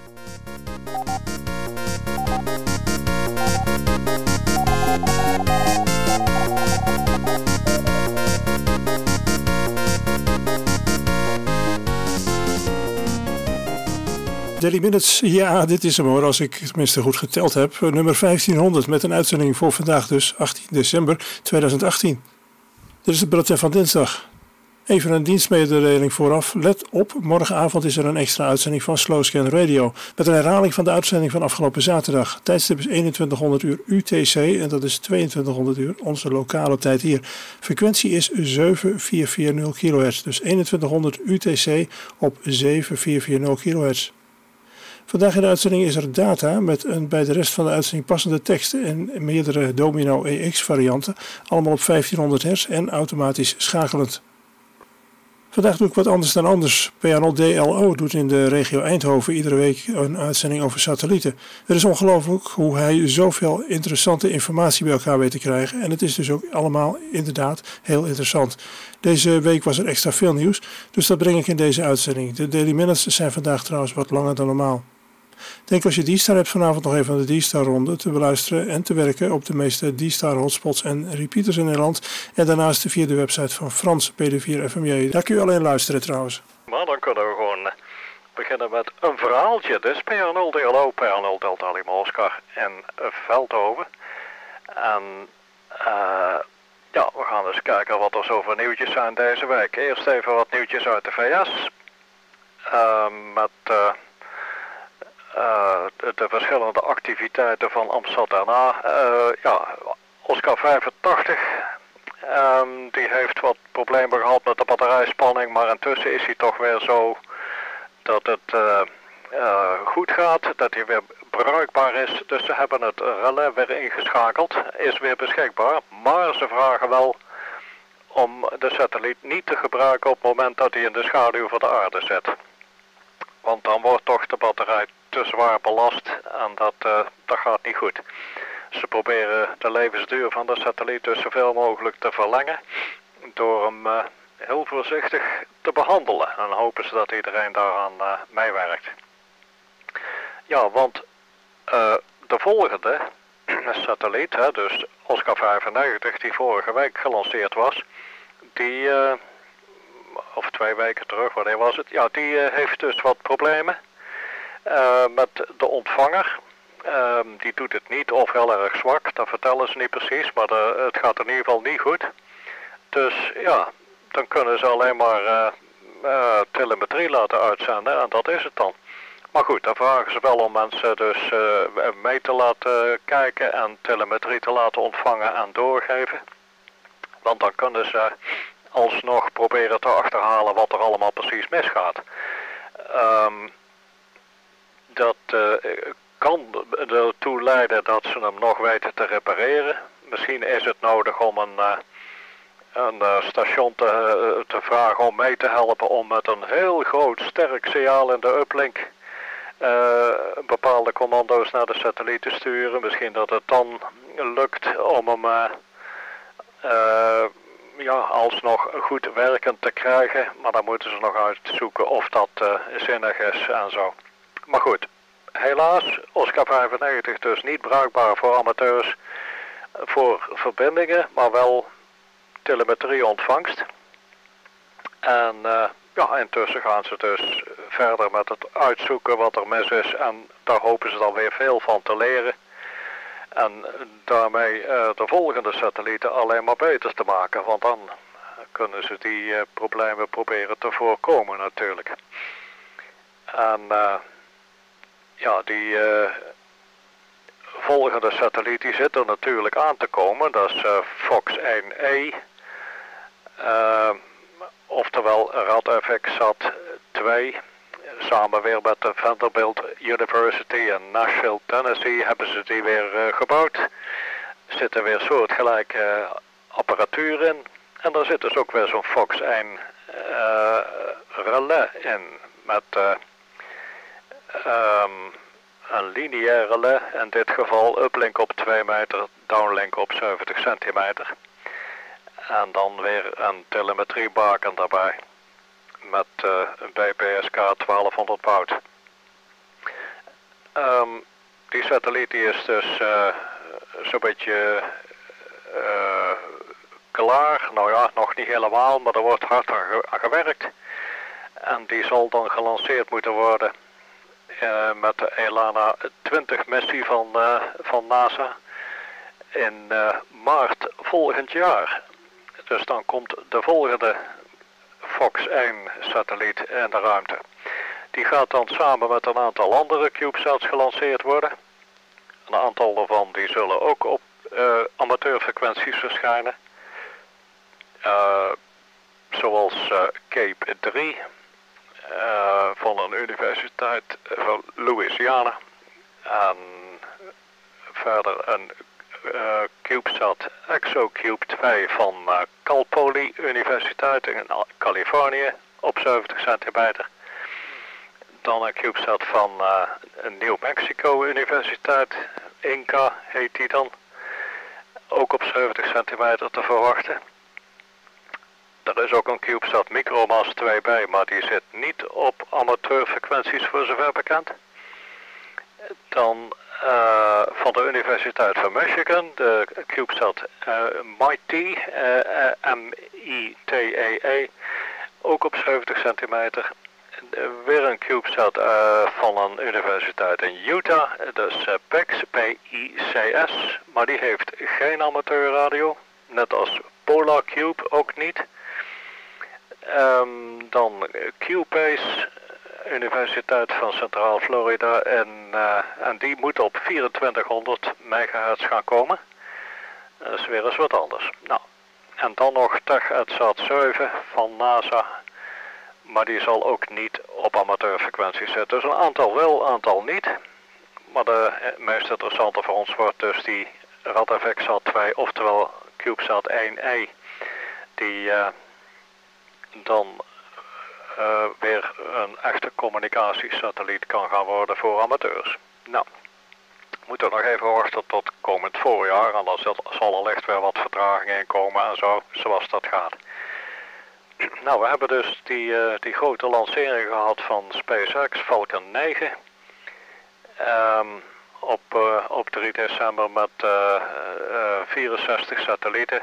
Daily Minutes, ja, dit is hem hoor, als ik tenminste goed geteld heb. Nummer 1500 met een uitzending voor vandaag dus, 18 december 2018. Dit is het bulletin van dinsdag. Even een dienstmededeling vooraf. Let op, morgenavond is er een extra uitzending van Slowscan Radio. Met een herhaling van de uitzending van afgelopen zaterdag. Tijdstip is 2100 uur UTC en dat is 2200 uur onze lokale tijd hier. Frequentie is 7440 kHz, dus 2100 UTC op 7440 kHz. Vandaag in de uitzending is er data met een bij de rest van de uitzending passende teksten en meerdere Domino EX varianten, allemaal op 1500 Hz en automatisch schakelend. Vandaag doe ik wat anders dan anders. PNL DLO doet in de regio Eindhoven iedere week een uitzending over satellieten. Het is ongelooflijk hoe hij zoveel interessante informatie bij elkaar weet te krijgen. En het is dus ook allemaal inderdaad heel interessant. Deze week was er extra veel nieuws, dus dat breng ik in deze uitzending. De Daily Minutes zijn vandaag trouwens wat langer dan normaal. Denk als je D-Star hebt vanavond nog even aan de D-Star ronde te beluisteren en te werken op de meeste D-Star hotspots en repeaters in Nederland. En daarnaast via de website van Frans PD4FMJ. Daar kun je alleen luisteren trouwens. Maar dan kunnen we gewoon beginnen met een verhaaltje. Dus PNL DLO, PNL Delta Lima Oscar en Veldhoven. En ja, we gaan eens kijken wat er zo voor nieuwtjes zijn deze week. Eerst even wat nieuwtjes uit de VS. Met de verschillende activiteiten van Amsterdam. Ja, Oscar 85, die heeft wat problemen gehad met de batterijspanning, maar intussen is hij toch weer zo dat het goed gaat, dat hij weer bruikbaar is. Dus ze hebben het relais weer ingeschakeld, is weer beschikbaar, maar ze vragen wel om de satelliet niet te gebruiken op het moment dat hij in de schaduw van de aarde zit. Want dan wordt toch de batterij te zwaar belast en dat gaat niet goed. Ze proberen de levensduur van de satelliet dus zoveel mogelijk te verlengen door hem heel voorzichtig te behandelen. En hopen ze dat iedereen daaraan meewerkt. Ja, want de volgende satelliet, dus Oscar 95, die vorige week gelanceerd was, die, of 2 weken terug, wanneer was het? Ja, die heeft dus wat problemen. Met de ontvanger. Die doet het niet of heel erg zwak, dat vertellen ze niet precies, maar het gaat in ieder geval niet goed. Dus ja, dan kunnen ze alleen maar telemetrie laten uitzenden en dat is het dan. Maar goed, dan vragen ze wel om mensen dus mee te laten kijken en telemetrie te laten ontvangen en doorgeven. Want dan kunnen ze alsnog proberen te achterhalen wat er allemaal precies misgaat. Dat kan ertoe leiden dat ze hem nog weten te repareren. Misschien is het nodig om een station te vragen om mee te helpen om met een heel groot sterk signaal in de uplink bepaalde commando's naar de satelliet te sturen. Misschien dat het dan lukt om hem alsnog goed werkend te krijgen. Maar dan moeten ze nog uitzoeken of dat zinnig is en zo. Maar goed, helaas, Oscar 95 dus niet bruikbaar voor amateurs voor verbindingen, maar wel telemetrieontvangst. En intussen gaan ze dus verder met het uitzoeken wat er mis is en daar hopen ze dan weer veel van te leren. En daarmee de volgende satellieten alleen maar beter te maken, want dan kunnen ze die problemen proberen te voorkomen natuurlijk. En die volgende satelliet die zit er natuurlijk aan te komen. Dat is Fox 1E. Oftewel RadFX-Sat 2. Samen weer met de Vanderbilt University in Nashville, Tennessee hebben ze die weer gebouwd. Er zitten weer soortgelijke apparatuur in. En daar zit dus ook weer zo'n Fox 1 relais in. Met een lineair relais, in dit geval uplink op 2 meter, downlink op 70 centimeter. En dan weer een telemetriebaken daarbij met een BPSK 1200 watt. Die satelliet die is dus zo'n beetje klaar. Nou ja, nog niet helemaal, maar er wordt hard aan gewerkt. En die zal dan gelanceerd moeten worden met de ELANA 20 missie van NASA in maart volgend jaar. Dus dan komt de volgende Fox 1 satelliet in de ruimte. Die gaat dan samen met een aantal andere CubeSats gelanceerd worden. Een aantal daarvan die zullen ook op amateurfrequenties verschijnen. Zoals Cape 3 van een universiteit van Louisiana. En verder een CubeSat ExoCube 2 van Cal Poly Universiteit in Californië op 70 centimeter. Dan een CubeSat van New Mexico Universiteit, Inca heet die dan. Ook op 70 centimeter te verwachten. Er is ook een CubeSat Micromas 2B, maar die zit niet op amateurfrequenties voor zover bekend. Dan van de Universiteit van Michigan, de CubeSat MITE, M-I-T-E-E, ook op 70 centimeter. Weer een CubeSat van een universiteit in Utah, dus PICS, P-I-C-S, maar die heeft geen amateurradio, net als PolarCube ook niet. Dan QPACE, Universiteit van Centraal Florida en die moet op 2400 megahertz gaan komen. Dat is weer eens wat anders. Nou, en dan nog TechEdsat 7 van NASA, maar die zal ook niet op amateurfrequenties zitten. Dus een aantal wel, een aantal niet. Maar de meest interessante voor ons wordt dus die RadFXat 2, oftewel CubeSat 1E, die dan weer een echte communicatiesatelliet kan gaan worden voor amateurs. Nou, we moeten nog even wachten tot komend voorjaar, en dan zal er licht weer wat vertraging in komen en zo, zoals dat gaat. Nou, we hebben dus die grote lancering gehad van SpaceX, Falcon 9, op 3 december met 64 satellieten.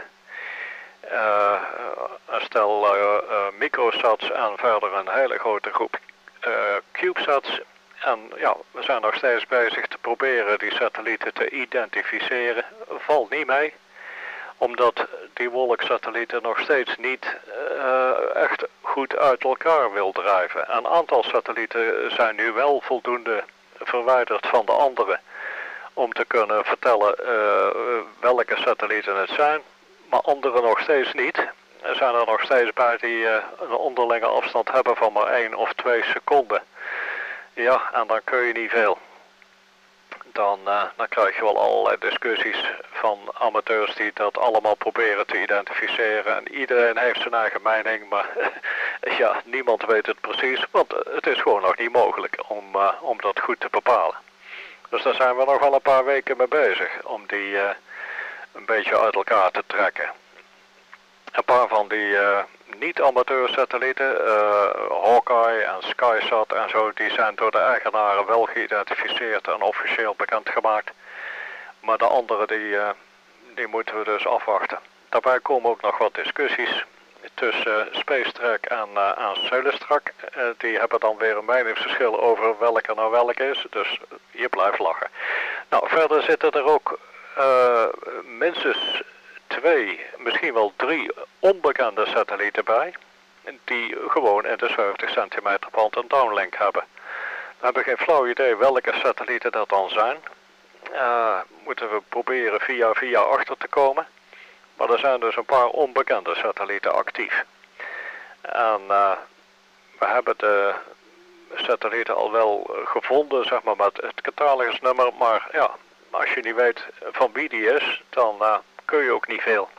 Een stel microsats en verder een hele grote groep CubeSats. En ja, we zijn nog steeds bezig te proberen die satellieten te identificeren. Valt niet mee, omdat die wolksatellieten nog steeds niet echt goed uit elkaar wil drijven. Een aantal satellieten zijn nu wel voldoende verwijderd van de andere om te kunnen vertellen welke satellieten het zijn. Maar anderen nog steeds niet. Er zijn er nog steeds bij die een onderlinge afstand hebben van maar 1 of 2 seconden. Ja, en dan kun je niet veel. Dan krijg je wel allerlei discussies van amateurs die dat allemaal proberen te identificeren. En iedereen heeft zijn eigen mening, maar ja, niemand weet het precies. Want het is gewoon nog niet mogelijk om dat goed te bepalen. Dus daar zijn we nog wel een paar weken mee bezig om die een beetje uit elkaar te trekken. Een paar van die niet-amateursatellieten, Hawkeye en SkySat en zo, die zijn door de eigenaren wel geïdentificeerd en officieel bekendgemaakt. Maar de andere die moeten we dus afwachten. Daarbij komen ook nog wat discussies tussen Spacetrack en Celestrak. Die hebben dan weer een meningsverschil over welke nou welke is, dus je blijft lachen. Nou, verder zitten er ook minstens 2, misschien wel 3 onbekende satellieten bij, die gewoon in de 70 centimeter band een downlink hebben. We hebben geen flauw idee welke satellieten dat dan zijn. Moeten we proberen via achter te komen. Maar er zijn dus een paar onbekende satellieten actief. En we hebben de satellieten al wel gevonden, zeg maar, met het catalogusnummer, maar ja, als je niet weet van wie die is, dan kun je ook niet veel.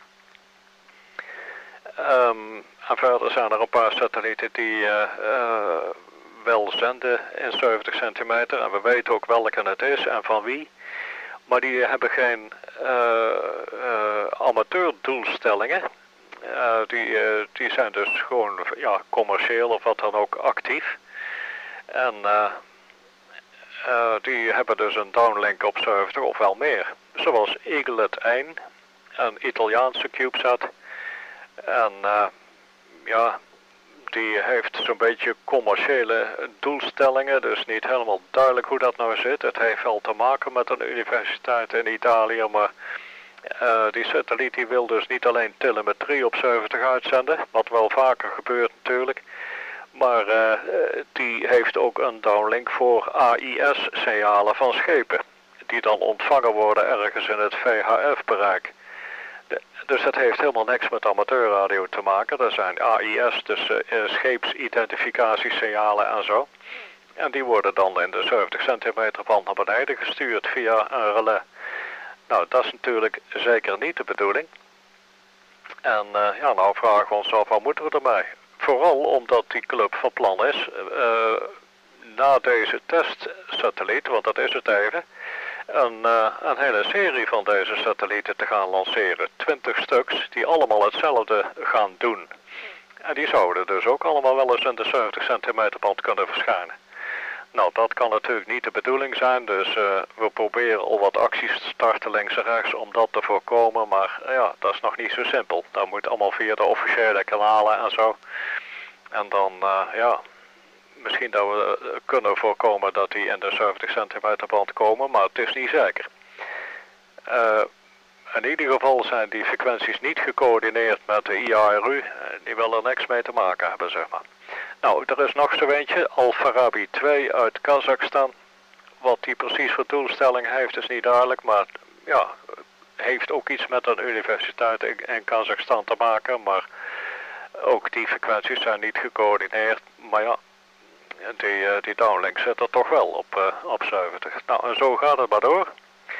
En verder zijn er een paar satellieten die wel zenden in 70 centimeter. En we weten ook welke het is en van wie. Maar die hebben geen amateurdoelstellingen. Die zijn dus gewoon ja, commercieel of wat dan ook actief. En die hebben dus een downlink op 70 of wel meer. Zoals Eaglet 1, een Italiaanse CubeSat. En ja, die heeft zo'n beetje commerciële doelstellingen, dus niet helemaal duidelijk hoe dat nou zit. Het heeft wel te maken met een universiteit in Italië, maar die satelliet die wil dus niet alleen telemetrie op 70 uitzenden, wat wel vaker gebeurt natuurlijk. Maar die heeft ook een downlink voor AIS-signalen van schepen, die dan ontvangen worden ergens in het VHF-bereik. Dus het heeft helemaal niks met amateurradio te maken. Er zijn AIS, dus scheepsidentificatiesignalen en zo. En die worden dan in de 70 centimeter band naar beneden gestuurd via een relais. Nou, dat is natuurlijk zeker niet de bedoeling. En ja, nou vragen we ons af, wat moeten we ermee? Vooral omdat die club van plan is, na deze testsatelliet, want dat is het even, een hele serie van deze satellieten te gaan lanceren. 20 stuks die allemaal hetzelfde gaan doen. En die zouden dus ook allemaal wel eens in de 70 centimeter band kunnen verschijnen. Nou, dat kan natuurlijk niet de bedoeling zijn, dus we proberen al wat acties te starten links en rechts om dat te voorkomen, maar ja, dat is nog niet zo simpel. Dat moet allemaal via de officiële kanalen en zo. En dan, ja, misschien dat we kunnen voorkomen dat die in de 70 centimeter band komen, maar het is niet zeker. In ieder geval zijn die frequenties niet gecoördineerd met de IARU, die willen er niks mee te maken hebben, zeg maar. Nou, er is nog zo eentje, Al-Farabi 2 uit Kazachstan. Wat die precies voor doelstelling heeft is niet duidelijk, maar ja, heeft ook iets met een universiteit in Kazachstan te maken. Maar ook die frequenties zijn niet gecoördineerd. Maar ja, die downlink zit er toch wel op 70. Nou, en zo gaat het maar door.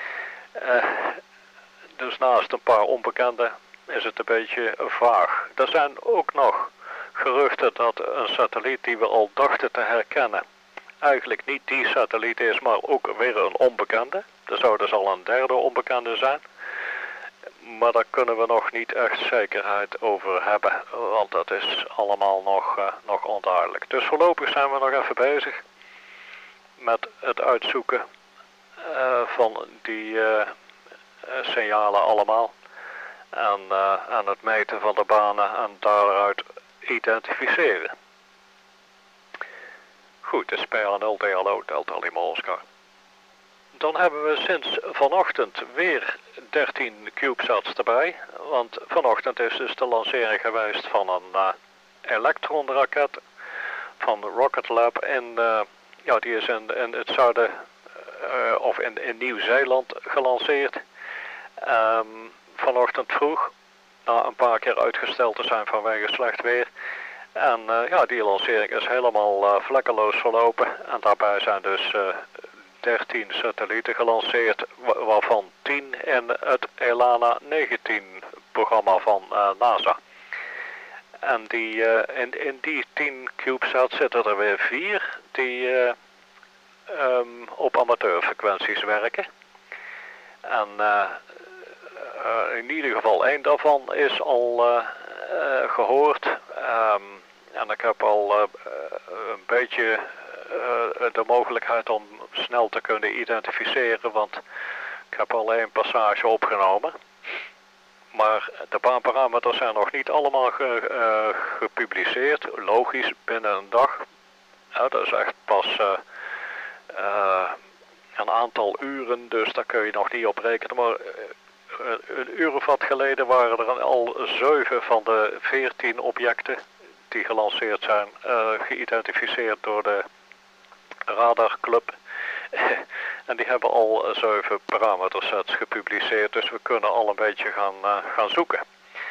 Dus naast een paar onbekenden is het een beetje vaag. Er zijn ook nog geruchten dat een satelliet die we al dachten te herkennen eigenlijk niet die satelliet is, maar ook weer een onbekende. Er zou dus al een derde onbekende zijn. Maar daar kunnen we nog niet echt zekerheid over hebben, want dat is allemaal nog onduidelijk. Dus voorlopig zijn we nog even bezig met het uitzoeken van die signalen allemaal. En het meten van de banen en daaruit identificeren. Goed, de SPL DLO Delta Lima Oscar. Dan hebben we sinds vanochtend weer 13 CubeSats erbij. Want vanochtend is dus de lancering geweest van een elektronraket van Rocket Lab. Ja, die is in het zuiden of in Nieuw-Zeeland gelanceerd. Vanochtend vroeg, na een paar keer uitgesteld te zijn vanwege slecht weer. En ja, die lancering is helemaal vlekkeloos verlopen. En daarbij zijn dus 13 satellieten gelanceerd, waarvan 10 in het ELANA 19 programma van NASA. En in die 10 CubeSats zitten er weer 4 die op amateurfrequenties werken. En in ieder geval 1 daarvan is al gehoord. En ik heb al een beetje de mogelijkheid om snel te kunnen identificeren, want ik heb al 1 passage opgenomen. Maar de baanparameters zijn nog niet allemaal gepubliceerd, logisch binnen een dag. Ja, dat is echt pas een aantal uren, dus daar kun je nog niet op rekenen. Maar een uur of wat geleden waren er al 7 van de 14 objecten die gelanceerd zijn, geïdentificeerd door de radarclub. En die hebben al 7 parametersets gepubliceerd, dus we kunnen al een beetje gaan zoeken.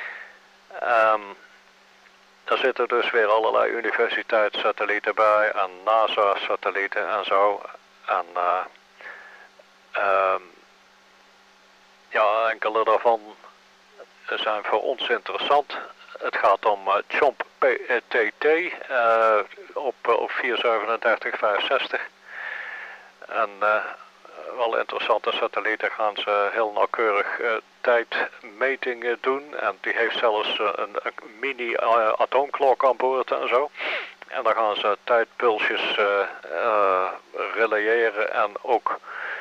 Daar zitten dus weer allerlei universiteitssatellieten bij en NASA-satellieten en zo. En ja, enkele daarvan zijn voor ons interessant. Het gaat om CHOMP PTT op 43765. En wel interessante satellieten gaan ze heel nauwkeurig tijdmetingen doen. En die heeft zelfs een mini atoomklok aan boord en zo. En dan gaan ze tijdpulsjes reliëren en ook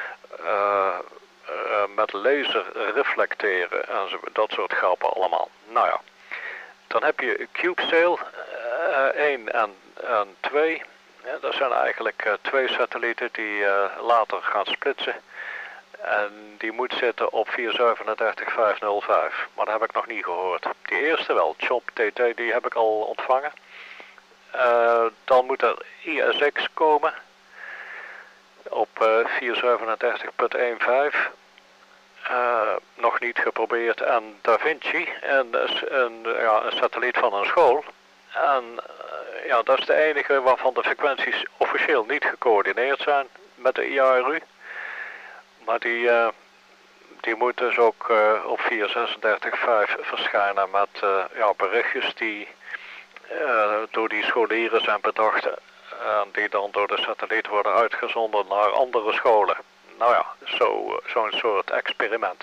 met laser reflecteren en dat soort grappen allemaal. Nou ja, dan heb je CubeSail 1 en 2. Ja, dat zijn eigenlijk 2 satellieten die later gaan splitsen. En die moet zitten op 437-505. Maar dat heb ik nog niet gehoord. Die eerste wel, Chomp TT, die heb ik al ontvangen. Dan moet er ISX komen op 437.15. Nog niet geprobeerd. En Da Vinci, een satelliet van een school. En ja, dat is de enige waarvan de frequenties officieel niet gecoördineerd zijn met de IARU. Maar die moet dus ook op 436.5 verschijnen met berichtjes die door die scholieren zijn bedacht. En die dan door de satelliet worden uitgezonden naar andere scholen. Nou ja, zo'n soort experiment.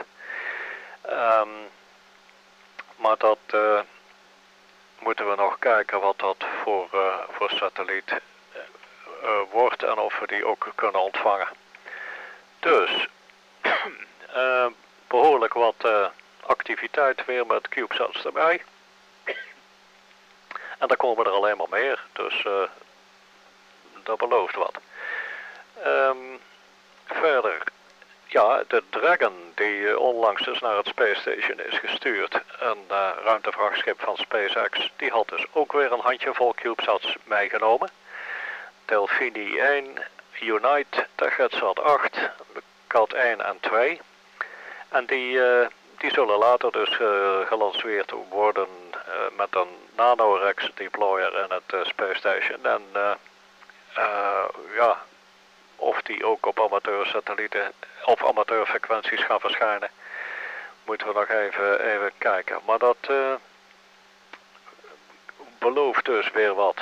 Maar dat moeten we nog kijken wat dat voor satelliet wordt en of we die ook kunnen ontvangen. Dus behoorlijk wat activiteit weer met CubeSats erbij. En dan komen er alleen maar meer, dus dat belooft wat. Verder, ja, de Dragon die onlangs dus naar het Space Station is gestuurd, een ruimtevrachtschip van SpaceX, die had dus ook weer een handjevol CubeSats meegenomen. Delphini 1, Unite, TagetSat 8, Cat 1 en 2. En die zullen later dus gelanceerd worden met een NanoRex deployer in het Space Station. En of die ook op amateursatellieten of amateurfrequenties gaan verschijnen, moeten we nog even kijken. Maar dat belooft dus weer wat.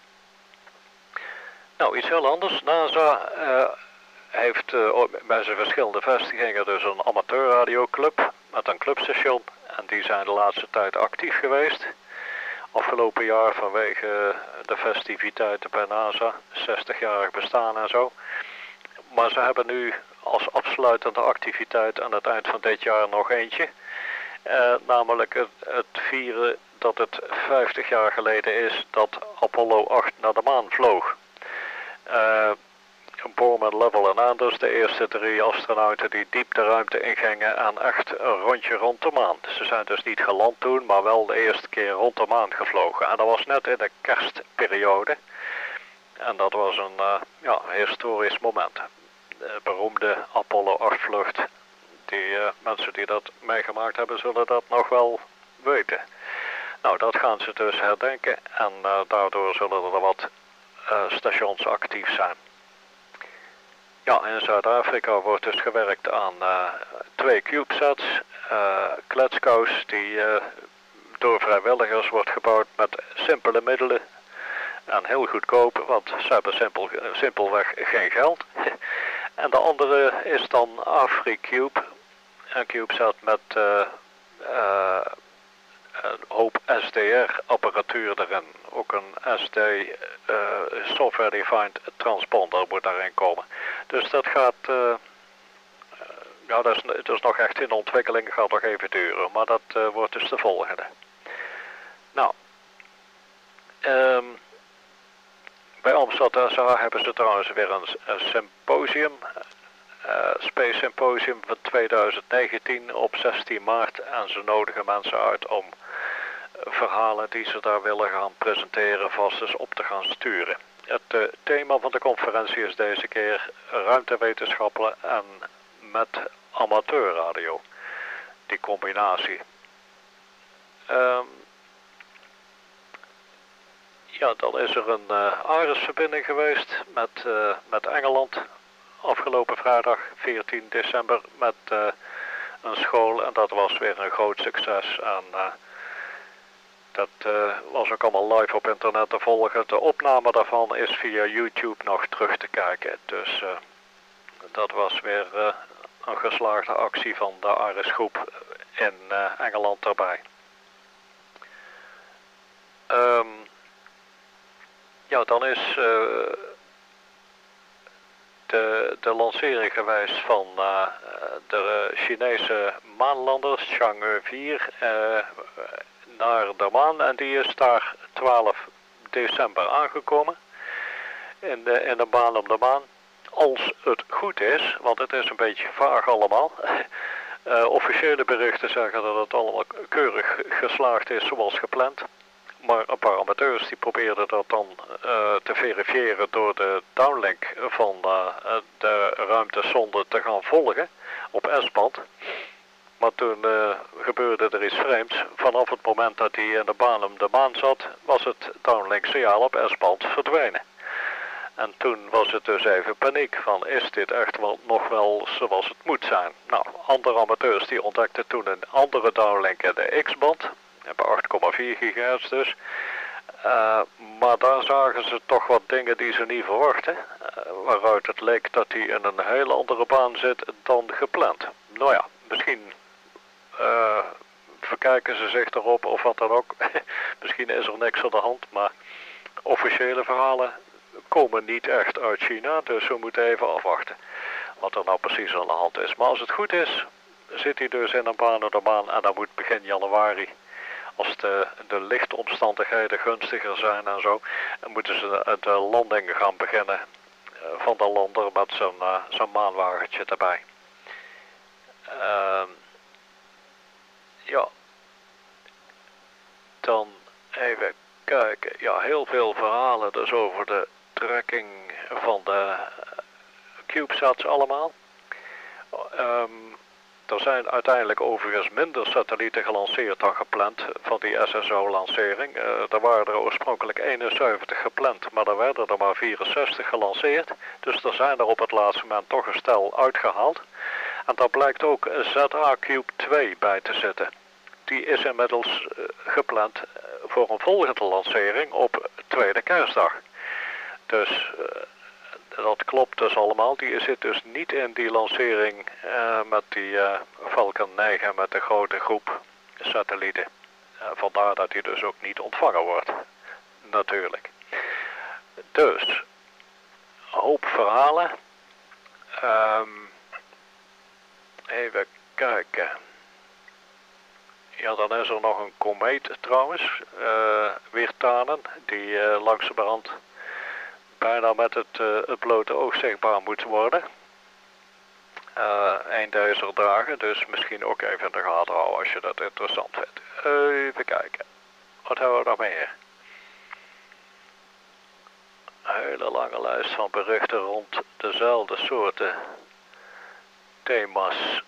Nou, iets heel anders. NASA heeft bij zijn verschillende vestigingen dus een amateurradioclub met een clubstation. En die zijn de laatste tijd actief geweest. Afgelopen jaar vanwege de festiviteiten bij NASA, 60-jarig bestaan en zo. Maar ze hebben nu als afsluitende activiteit aan het eind van dit jaar nog eentje. Namelijk het vieren dat het 50 jaar geleden is dat Apollo 8 naar de maan vloog. Borman, Lovell en Anders, de eerste 3 astronauten die diep de ruimte ingingen en echt een rondje rond de maan. Ze zijn dus niet geland toen, maar wel de eerste keer rond de maan gevlogen. En dat was net in de kerstperiode. En dat was een historisch moment. De beroemde Apollo 8 vlucht. Die mensen die dat meegemaakt hebben zullen dat nog wel weten. Nou, dat gaan ze dus herdenken en daardoor zullen er wat stations actief zijn. Ja, in Zuid-Afrika wordt dus gewerkt aan 2 CubeSats, kletskous die door vrijwilligers wordt gebouwd met simpele middelen en heel goedkoop, want ze hebben simpelweg geen geld. En de andere is dan AfriCube, een CubeSat met een hoop SDR-apparatuur erin. Ook een SD Software Defined Transponder moet daarin komen. Dus dat gaat, het is nog echt in ontwikkeling, gaat nog even duren. Maar dat wordt dus de volgende. Nou, bij Amsterdam hebben ze trouwens weer een symposium. Space Symposium van 2019 op 16 maart. En ze nodigen mensen uit om verhalen die ze daar willen gaan presenteren vast eens op te gaan sturen. Het thema van de conferentie is deze keer ruimtewetenschappen en met amateurradio. Die combinatie. Dan is er een ARES-verbinding geweest met Engeland. Afgelopen vrijdag 14 december met een school. En dat was weer een groot succes. En dat was ook allemaal live op internet te volgen. De opname daarvan is via YouTube nog terug te kijken. Dus dat was weer een geslaagde actie van de ARES-groep in Engeland daarbij. Dan is de lancering geweest van de Chinese maanlander Chang'e 4 naar de maan. En die is daar 12 december aangekomen in de baan om de maan. Als het goed is, want het is een beetje vaag allemaal. Officiële berichten zeggen dat het allemaal keurig geslaagd is zoals gepland. Maar een paar amateurs die probeerden dat dan te verifiëren door de downlink van de ruimtesonde te gaan volgen op S-band. Maar toen gebeurde er iets vreemds. Vanaf het moment dat hij in de baan om de maan zat, was het downlink signaal op S-band verdwenen. En toen was het dus even paniek van, is dit echt nog wel zoals het moet zijn? Nou, andere amateurs die ontdekten toen een andere downlink in de X-band, bij 8,4 gigahertz dus. Maar daar zagen ze toch wat dingen die ze niet verwachten, waaruit het leek dat hij in een hele andere baan zit dan gepland. Nou ja, misschien verkijken ze zich erop of wat dan ook. Misschien is er niks aan de hand, maar officiële verhalen komen niet echt uit China, dus we moeten even afwachten wat er nou precies aan de hand is. Maar als het goed is, zit hij dus in een baan op de maan en dan moet begin januari, als de lichtomstandigheden gunstiger zijn en zo, dan moeten ze de landing gaan beginnen van de lander met zo'n maanwagentje erbij. Ja, dan even kijken. Ja, heel veel verhalen dus over de tracking van de CubeSats allemaal. Er zijn uiteindelijk overigens minder satellieten gelanceerd dan gepland van die SSO-lancering. Er waren er oorspronkelijk 71 gepland, maar er werden er maar 64 gelanceerd. Dus er zijn er op het laatste moment toch een stel uitgehaald. En daar blijkt ook een ZA Cube 2 bij te zitten. Die is inmiddels gepland voor een volgende lancering op tweede kerstdag. Dus dat klopt dus allemaal. Die zit dus niet in die lancering met die Falcon 9 met de grote groep satellieten. Vandaar dat die dus ook niet ontvangen wordt. Natuurlijk. Dus, een hoop verhalen. Even kijken. Ja, dan is er nog een komeet trouwens. Wirtanen, die langzamerhand bijna met het blote oog zichtbaar moet worden. Eind deze dagen, dus misschien ook even in de gaten houden als je dat interessant vindt. Even kijken. Wat hebben we nog meer? Een hele lange lijst van berichten rond dezelfde soorten thema's.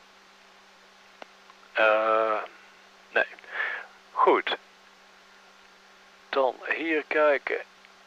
Nee. Goed. Dan hier kijken.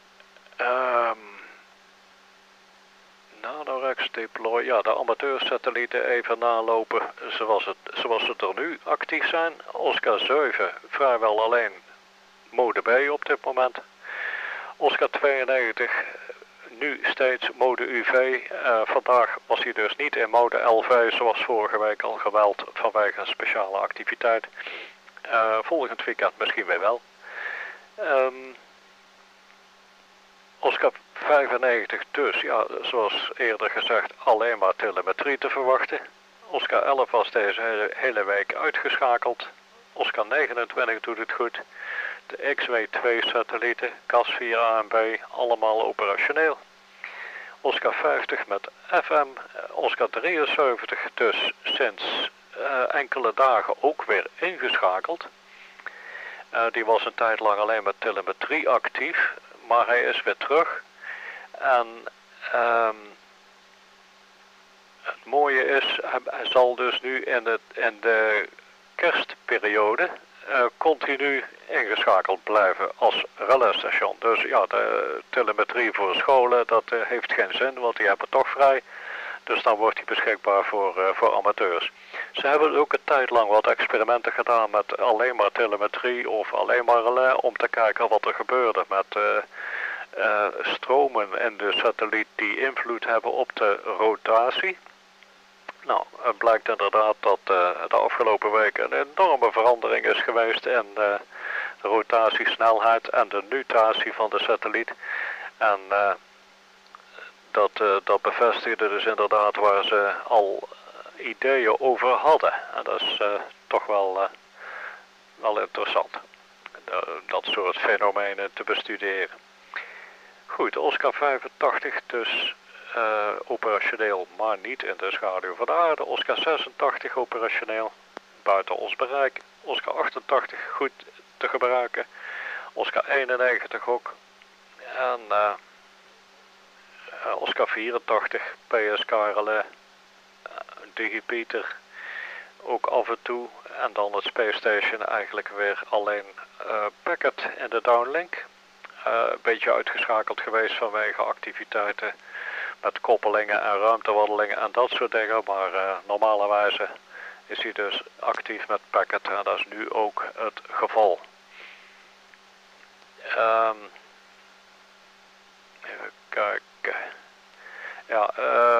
Nanorex deploy. Ja, de amateursatellieten even nalopen zoals ze er nu actief zijn. Oscar 7 vrijwel alleen mode B op dit moment. Oscar 92 nu steeds mode UV. Vandaag was hij dus niet in mode LV zoals vorige week al gemeld vanwege een speciale activiteit. Volgend weekend misschien weer wel. Oscar 95 dus, ja, zoals eerder gezegd, alleen maar telemetrie te verwachten. Oscar 11 was deze hele week uitgeschakeld. Oscar 29 doet het goed. De XW2 satellieten, CAS 4 A en B, allemaal operationeel. Oscar 50 met FM, Oscar 73 dus sinds enkele dagen ook weer ingeschakeld. Die was een tijd lang alleen met telemetrie actief, maar hij is weer terug. En het mooie is, hij zal dus nu in de kerstperiode continu ingeschakeld blijven als relaisstation. Dus ja, de telemetrie voor scholen, dat heeft geen zin, want die hebben toch vrij. Dus dan wordt hij beschikbaar voor amateurs. Ze hebben ook een tijd lang wat experimenten gedaan met alleen maar telemetrie of alleen maar relais, om te kijken wat er gebeurde met stromen in de satelliet die invloed hebben op de rotatie. Nou, het blijkt inderdaad dat de afgelopen weken een enorme verandering is geweest in de rotatiesnelheid en de nutatie van de satelliet. En dat bevestigde dus inderdaad waar ze al ideeën over hadden. En dat is toch wel interessant. Dat soort fenomenen te bestuderen. Goed, Oscar 85 dus operationeel, maar niet in de schaduw van de aarde. Oscar 86 operationeel, buiten ons bereik. Oscar 88 goed te gebruiken. Oscar 91 ook. En Oscar 84, PS KRLE, Digipeter ook af en toe. En dan het Space Station eigenlijk weer alleen Packet in de downlink. Een beetje uitgeschakeld geweest vanwege activiteiten met koppelingen en ruimtewandelingen en dat soort dingen. Maar normalerwijze is hij dus actief met Packet en dat is nu ook het geval. Even kijken. Ja,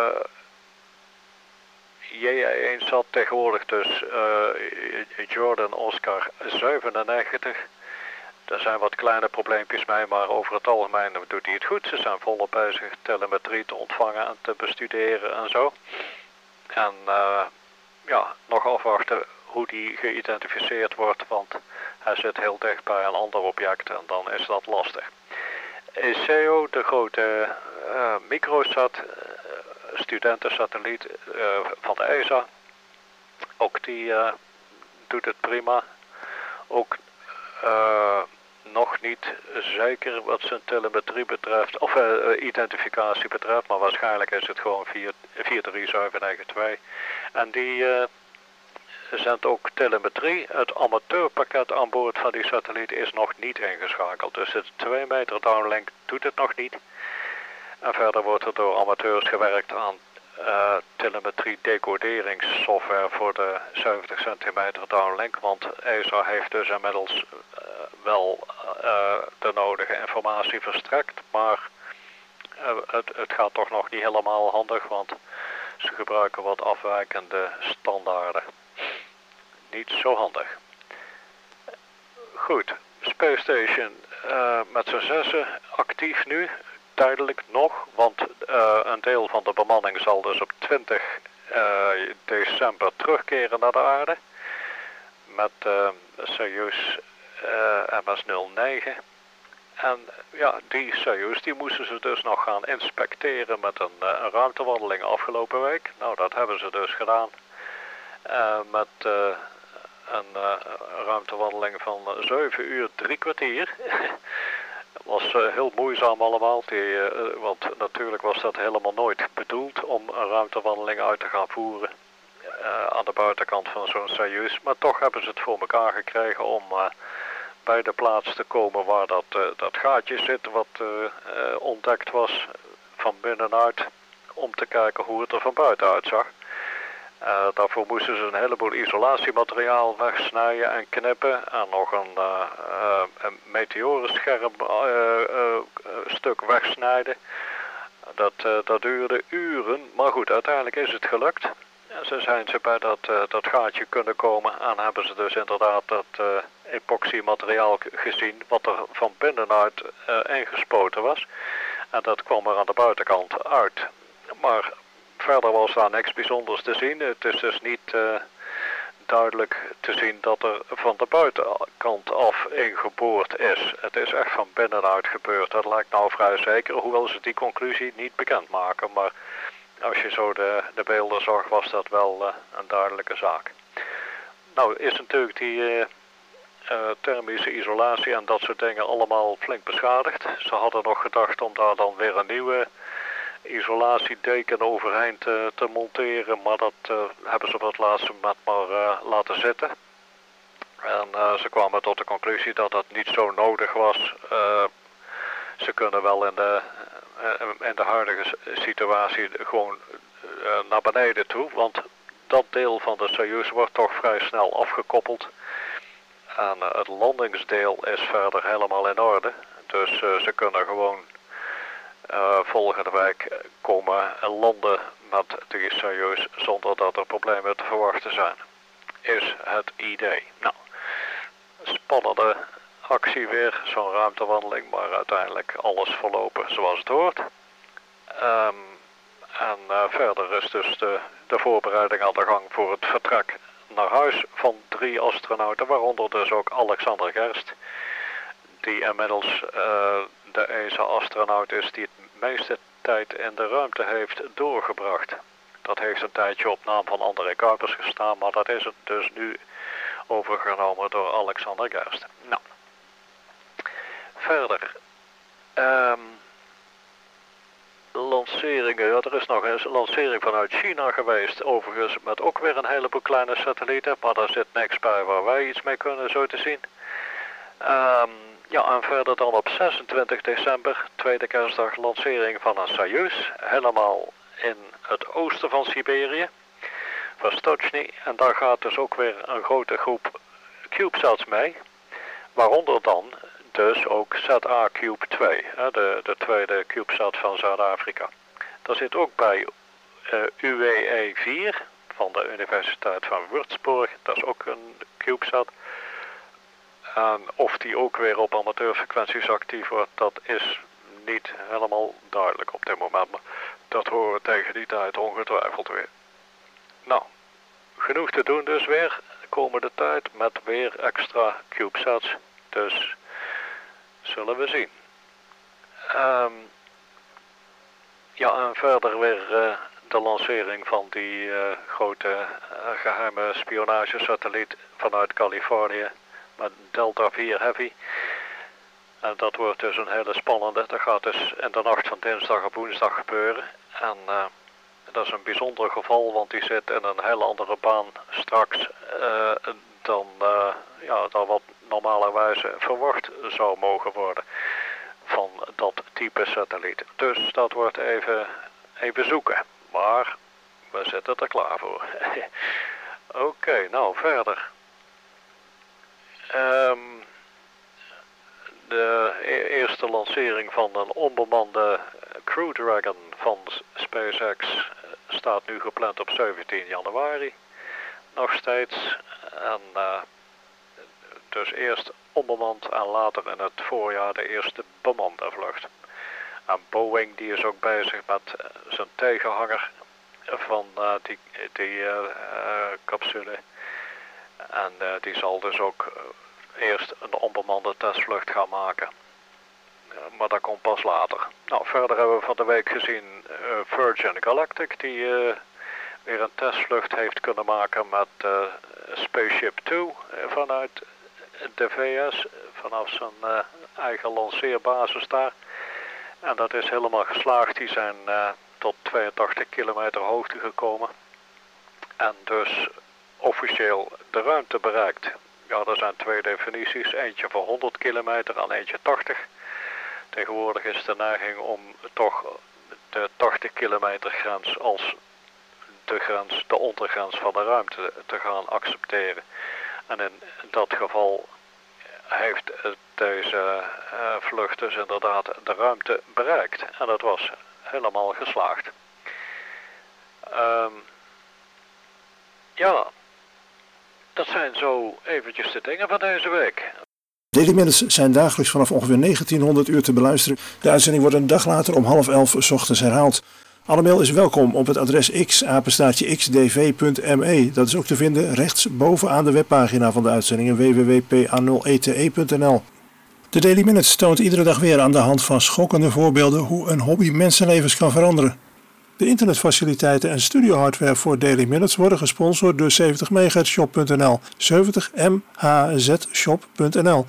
JE1 zat tegenwoordig dus Jordan Oscar 97. Er zijn wat kleine probleempjes mee, maar over het algemeen doet hij het goed. Ze zijn volop bezig telemetrie te ontvangen en te bestuderen en zo. En ja, nog afwachten hoe die geïdentificeerd wordt, want hij zit heel dicht bij een ander object en dan is dat lastig. ECEO, de grote microsat, studentensatelliet van de ESA, ook die doet het prima. Ook nog niet zeker wat zijn telemetrie betreft, of identificatie betreft, maar waarschijnlijk is het gewoon 43792. En die zendt ook telemetrie. Het amateurpakket aan boord van die satelliet is nog niet ingeschakeld. Dus het 2 meter downlink doet het nog niet. En verder wordt er door amateurs gewerkt aan telemetrie decoderingssoftware voor de 70 centimeter downlink. Want ESA heeft dus inmiddels wel de nodige informatie verstrekt. Maar het gaat toch nog niet helemaal handig, want ze gebruiken wat afwijkende standaarden. Niet zo handig. Goed, Space Station met z'n zessen actief nu. Tijdelijk nog, want een deel van de bemanning zal dus op 20 december terugkeren naar de aarde. Met Soyuz MS-09. En ja, die Soyuz die moesten ze dus nog gaan inspecteren met een ruimtewandeling afgelopen week. Nou, dat hebben ze dus gedaan. Met een ruimtewandeling van 7 uur 3 kwartier. Het was heel moeizaam allemaal, want natuurlijk was dat helemaal nooit bedoeld om een ruimtewandeling uit te gaan voeren aan de buitenkant van zo'n Soyuz. Maar toch hebben ze het voor elkaar gekregen om bij de plaats te komen waar dat gaatje zit wat ontdekt was van binnenuit, om te kijken hoe het er van buiten uitzag. Daarvoor moesten ze een heleboel isolatiemateriaal wegsnijden en knippen en nog een meteorenscherm stuk wegsnijden. Dat duurde uren, maar goed, uiteindelijk is het gelukt. En zo zijn ze bij dat gaatje kunnen komen en hebben ze dus inderdaad dat epoxymateriaal gezien wat er van binnenuit ingespoten was. En dat kwam er aan de buitenkant uit. Maar verder was daar niks bijzonders te zien. Het is dus niet duidelijk te zien dat er van de buitenkant af ingeboord is. Het is echt van binnenuit gebeurd. Dat lijkt nou vrij zeker, hoewel ze die conclusie niet bekendmaken. Maar als je zo de beelden zag, was dat wel een duidelijke zaak. Nou is natuurlijk die thermische isolatie en dat soort dingen allemaal flink beschadigd. Ze hadden nog gedacht om daar dan weer een nieuwe isolatiedeken overheen te monteren, maar dat hebben ze op het laatste moment maar laten zitten. En ze kwamen tot de conclusie dat dat niet zo nodig was. Ze kunnen wel in de huidige situatie gewoon naar beneden toe, want dat deel van de Soyuz wordt toch vrij snel afgekoppeld. En het landingsdeel is verder helemaal in orde. Dus ze kunnen gewoon volgende week komen en landen met de Soyuz zonder dat er problemen te verwachten zijn. Is het idee. Nou, spannende actie weer, zo'n ruimtewandeling, maar uiteindelijk alles verlopen zoals het hoort. En verder is dus de voorbereiding aan de gang voor het vertrek naar huis van 3 astronauten, waaronder dus ook Alexander Gerst, die inmiddels de ESA-astronaut is die het meeste tijd in de ruimte heeft doorgebracht. Dat heeft een tijdje op naam van André Kuipers gestaan, maar dat is het dus nu overgenomen door Alexander Gerst. Nou, verder. Lanceringen, ja, er is nog een lancering vanuit China geweest, overigens met ook weer een heleboel kleine satellieten, maar daar zit niks bij waar wij iets mee kunnen, zo te zien. Ja, en verder dan op 26 december, tweede kerstdag, lancering van een Soyuz, helemaal in het oosten van Siberië, Vostochny, en daar gaat dus ook weer een grote groep CubeSats mee, waaronder dan dus ook ZA Cube 2, de tweede CubeSat van Zuid-Afrika. Daar zit ook bij UWE 4 van de Universiteit van Würzburg, dat is ook een CubeSat. En of die ook weer op amateurfrequenties actief wordt, dat is niet helemaal duidelijk op dit moment, maar dat horen we tegen die tijd ongetwijfeld weer. Nou, genoeg te doen dus weer de komende tijd met weer extra CubeSats, dus zullen we zien. Ja, en verder weer de lancering van die grote geheime spionagesatelliet vanuit Californië met Delta IV Heavy. En dat wordt dus een hele spannende. Dat gaat dus in de nacht van dinsdag op woensdag gebeuren. En dat is een bijzonder geval, want die zit in een hele andere baan straks dan wat normalerwijze verwacht zou mogen worden van dat type satelliet. Dus dat wordt even zoeken. Maar we zitten er klaar voor. Oké, nou verder. De eerste lancering van een onbemande Crew Dragon van SpaceX staat nu gepland op 17 januari. Nog steeds. En dus eerst onbemand en later in het voorjaar de eerste bemande vlucht. En Boeing die is ook bezig met zijn tegenhanger van die capsule. En die zal dus ook eerst een onbemande testvlucht gaan maken. Maar dat komt pas later. Nou, verder hebben we van de week gezien Virgin Galactic die weer een testvlucht heeft kunnen maken met Spaceship Two vanuit de VS, vanaf zijn eigen lanceerbasis daar. En dat is helemaal geslaagd. Die zijn tot 82 kilometer hoogte gekomen. En dus officieel de ruimte bereikt. Ja, er zijn 2 definities. Eentje voor 100 kilometer en eentje 80. Tegenwoordig is de neiging om toch de 80 kilometer grens als de ondergrens van de ruimte te gaan accepteren. En in dat geval heeft deze vlucht dus inderdaad de ruimte bereikt. En dat was helemaal geslaagd. Ja, dat zijn zo eventjes de dingen van deze week. Daily Minutes zijn dagelijks vanaf ongeveer 1900 uur te beluisteren. De uitzending wordt een dag later om 10:30 's ochtends herhaald. Alle mail is welkom op het adres x@xdv.me. Dat is ook te vinden rechts bovenaan de webpagina van de uitzendingen www.pa0ete.nl. De Daily Minutes toont iedere dag weer aan de hand van schokkende voorbeelden hoe een hobby mensenlevens kan veranderen. De internetfaciliteiten en studiohardware voor Daily Minutes worden gesponsord door 70mhzshop.nl, 70mhzshop.nl.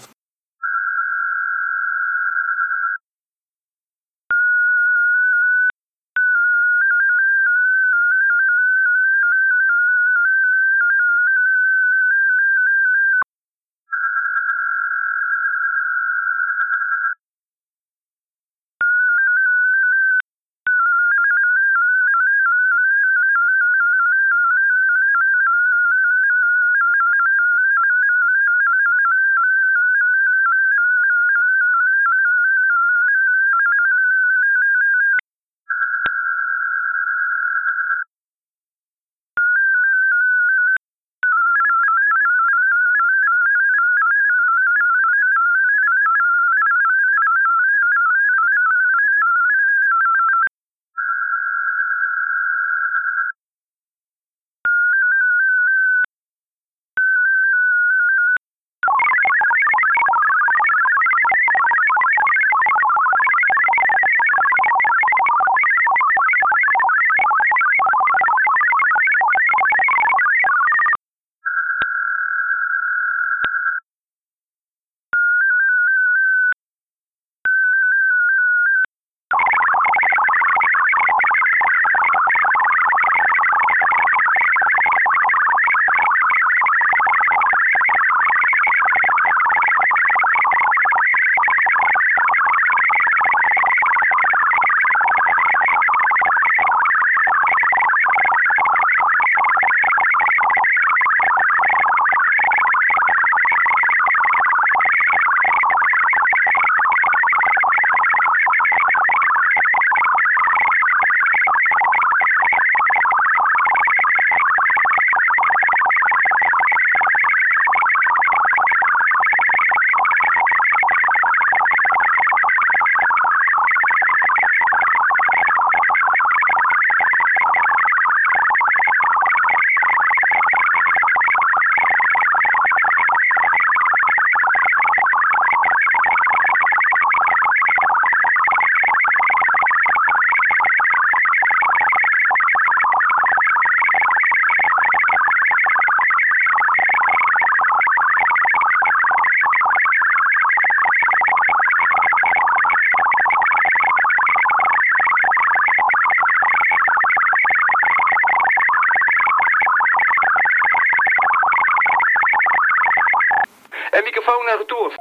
En microfoon naar retour.